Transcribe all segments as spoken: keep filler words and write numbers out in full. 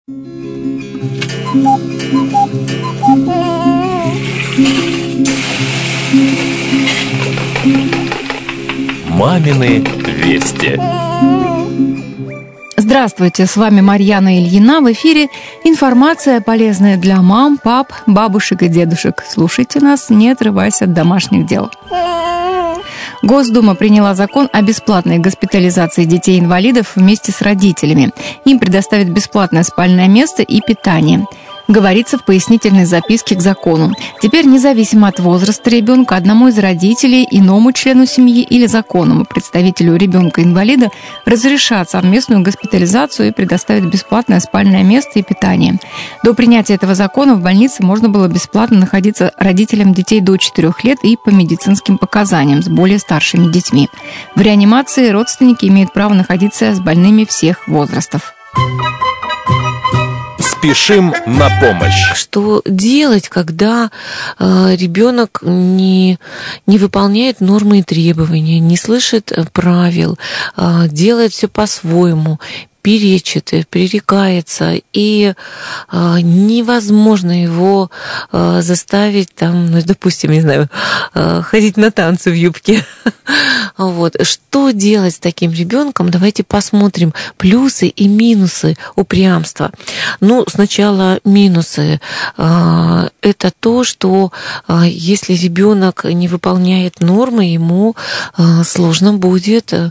Мамины вести. Здравствуйте, с вами Марьяна Ильина. В эфире информация, полезная для мам, пап, бабушек и дедушек. Слушайте нас, не отрываясь от домашних дел. Госдума приняла закон о бесплатной госпитализации детей-инвалидов вместе с родителями. Им предоставят бесплатное спальное место и питание. Говорится в пояснительной записке к закону. Теперь, независимо от возраста ребенка, одному из родителей, иному члену семьи или законному представителю ребенка-инвалида разрешат совместную госпитализацию и предоставят бесплатное спальное место и питание. До принятия этого закона в больнице можно было бесплатно находиться родителям детей до четырёх лет и по медицинским показаниям с более старшими детьми. В реанимации родственники имеют право находиться с больными всех возрастов. Спешим на помощь. Что делать, когда э, ребенок не, не выполняет нормы и требования, не слышит правил, э, делает все по-своему, перечит, пререкается, и э, невозможно его э, заставить, там, ну, допустим, не знаю, э, ходить на танцы в юбке. Вот. Что делать с таким ребенком? Давайте посмотрим плюсы и минусы упрямства. Ну, сначала минусы. Э, это то, что э, если ребенок не выполняет нормы, ему э, сложно будет э,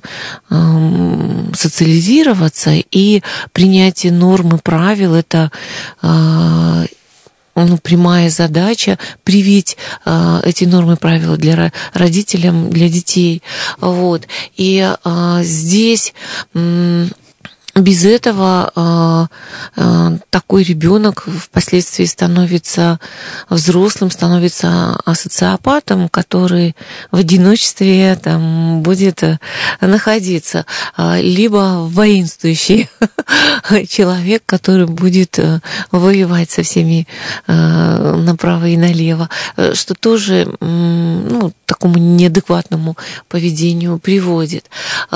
социализироваться. И принятие норм и правил – это э, ну, прямая задача привить э, эти нормы и правила для родителям, для детей. Вот. И э, здесь э, без этого э, э, такой ребенок впоследствии становится взрослым, становится социопатом, который в одиночестве там будет находиться, либо воинствующий человек, который будет воевать со всеми э, направо и налево, что тоже ну, к такому неадекватному поведению приводит.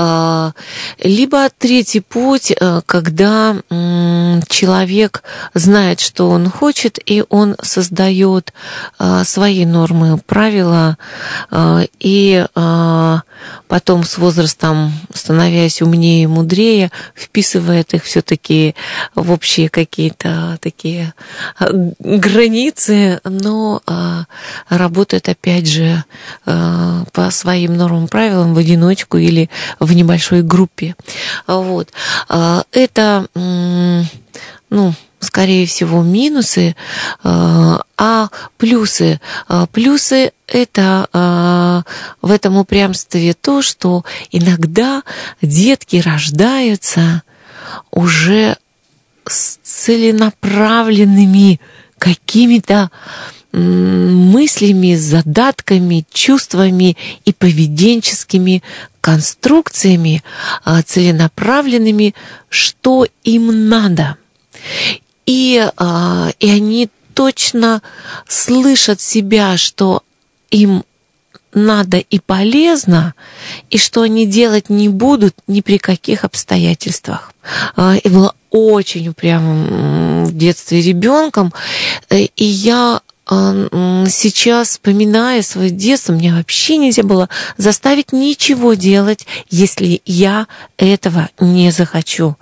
Либо третий путь, когда человек знает, что он хочет, и он создает свои нормы, правила, и потом с возрастом, становясь умнее и мудрее, вписывает их все-таки в общие какие-то такие границы, но работает опять же по своим нормам, правилам в одиночку или в небольшой группе. Вот. Это, ну, скорее всего, минусы, а плюсы. Плюсы – это в этом упрямстве то, что иногда детки рождаются уже с целенаправленными какими-то мыслями, задатками, чувствами и поведенческими конструкциями, целенаправленными, что им надо. И, и они точно слышат себя, что им надо и полезно, и что они делать не будут ни при каких обстоятельствах. И была очень упрямым в детстве ребенком, и я сейчас, вспоминая свое детство, мне вообще нельзя было заставить ничего делать, если я этого не захочу.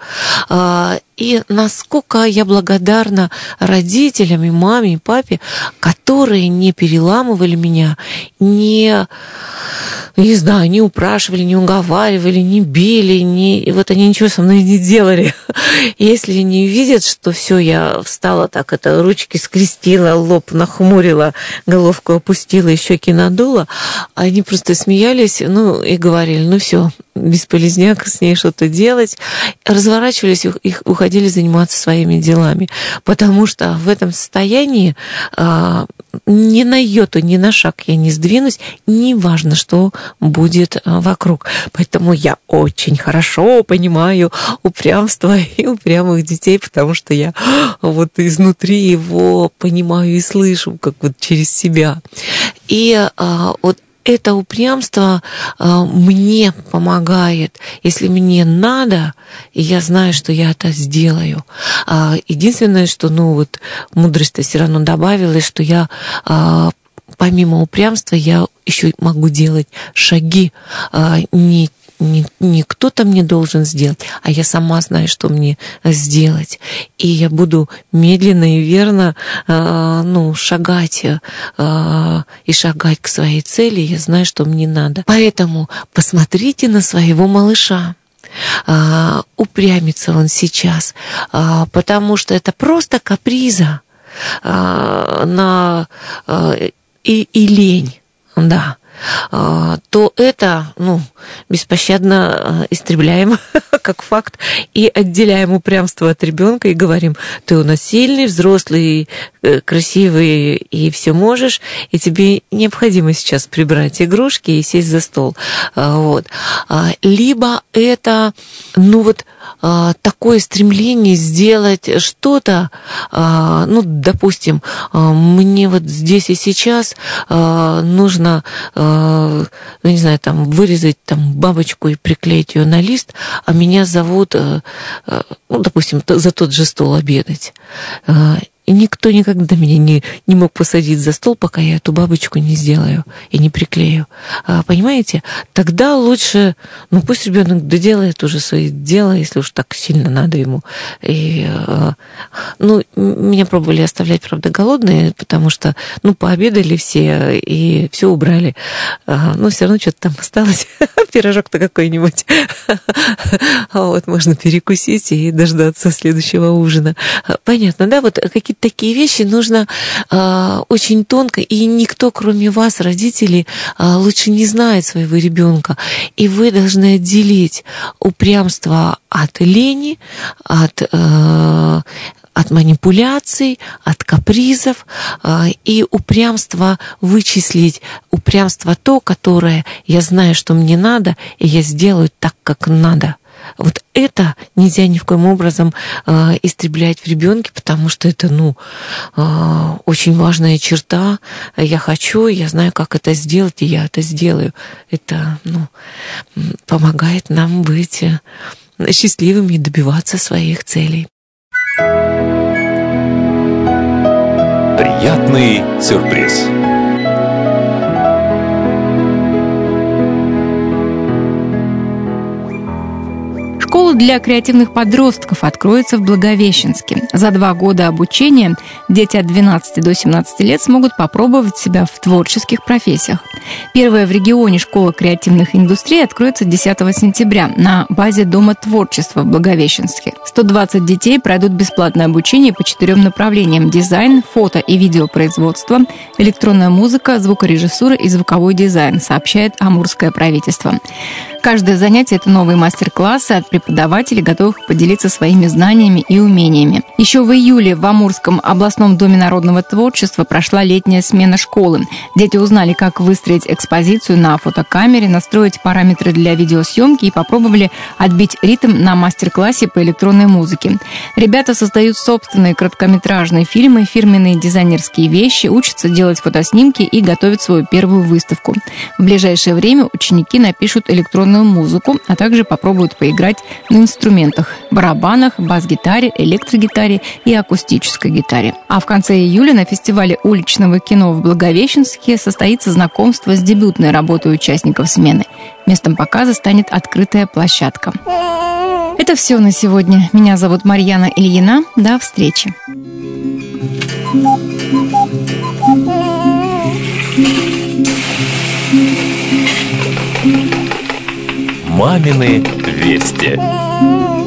И насколько я благодарна родителям, и маме, и папе, которые не переламывали меня, не, не знаю, не упрашивали, не уговаривали, не били, не, вот они ничего со мной не делали. Если они видят, что все, я встала так, это ручки скрестила, лоб нахмурила, головку опустила, щеки надула, они просто смеялись, ну, и говорили, ну все, бесполезняк с ней что-то делать, разворачивались и уходили заниматься своими делами, потому что в этом состоянии а, ни на йоту, ни на шаг я не сдвинусь, неважно, что будет вокруг. Поэтому я очень хорошо понимаю упрямство и упрямых детей, потому что я вот изнутри его понимаю и слышу, как вот через себя. И а, вот это упрямство мне помогает. Если мне надо, и я знаю, что я это сделаю. Единственное, что, ну вот, мудрость-то все равно добавилась, что я помимо упрямства я еще могу делать шаги, не Не, не кто-то мне должен сделать, а я сама знаю, что мне сделать. И я буду медленно и верно э, ну, шагать э, и шагать к своей цели. Я знаю, что мне надо. Поэтому посмотрите на своего малыша. Э, упрямится он сейчас, э, потому что это просто каприза э, на, э, и, и лень, да. То это, ну, беспощадно истребляем как факт и отделяем упрямство от ребенка и говорим: ты у нас сильный, взрослый, красивый и все можешь, и тебе необходимо сейчас прибрать игрушки и сесть за стол. Вот. Либо это, ну вот, такое стремление сделать что-то, ну, допустим, мне вот здесь и сейчас нужно, ну, не знаю, там, вырезать там бабочку и приклеить ее на лист, а меня зовут, ну, допустим, за тот же стол обедать. И никто никогда меня не, не мог посадить за стол, пока я эту бабочку не сделаю и не приклею. А, понимаете? Тогда лучше, ну пусть ребенок доделает уже свои дела, если уж так сильно надо ему. И, а, ну, меня пробовали оставлять, правда, голодные, потому что, ну, пообедали все и все убрали. А, но все равно что-то там осталось. Пирожок-то какой-нибудь. Вот, можно перекусить и дождаться следующего ужина. Понятно, да? Вот какие-то такие вещи нужно э, очень тонко, и никто, кроме вас, родителей, э, лучше не знает своего ребенка. И вы должны отделить упрямство от лени, от, э, от манипуляций, от капризов, э, и упрямство вычислить. Упрямство то, которое я знаю, что мне надо, и я сделаю так, как надо. Вот это нельзя ни в коем образом э, истреблять в ребенке, потому что это, ну, э, очень важная черта. Я хочу, я знаю, как это сделать, и я это сделаю. Это, ну, помогает нам быть счастливыми и добиваться своих целей. Приятный сюрприз. Школа для креативных подростков откроется в Благовещенске. За два года обучения дети от двенадцати до семнадцати лет смогут попробовать себя в творческих профессиях. Первая в регионе школа креативных индустрий откроется десятого сентября на базе Дома творчества в Благовещенске. сто двадцать детей пройдут бесплатное обучение по четырем направлениям: дизайн, фото и видеопроизводство, электронная музыка, звукорежиссура и звуковой дизайн, сообщает Амурское правительство. Каждое занятие – это новые мастер-классы от преподавателей, готовых поделиться своими знаниями и умениями. Еще в июле в Амурском областном доме народного творчества прошла летняя смена школы. Дети узнали, как выстроить экспозицию на фотокамере, настроить параметры для видеосъемки и попробовали отбить ритм на мастер-классе по электронной музыке. Ребята создают собственные короткометражные фильмы, фирменные дизайнерские вещи, учатся делать фотоснимки и готовят свою первую выставку. В ближайшее время ученики напишут электронную музыку, а также попробуют поиграть на инструментах – барабанах, бас-гитаре, электрогитаре и акустической гитаре. А в конце июля на фестивале уличного кино в Благовещенске состоится знакомство с дебютной работой участников смены. Местом показа станет открытая площадка. Это все на сегодня. Меня зовут Марьяна Ильина. До встречи. Мамины вести.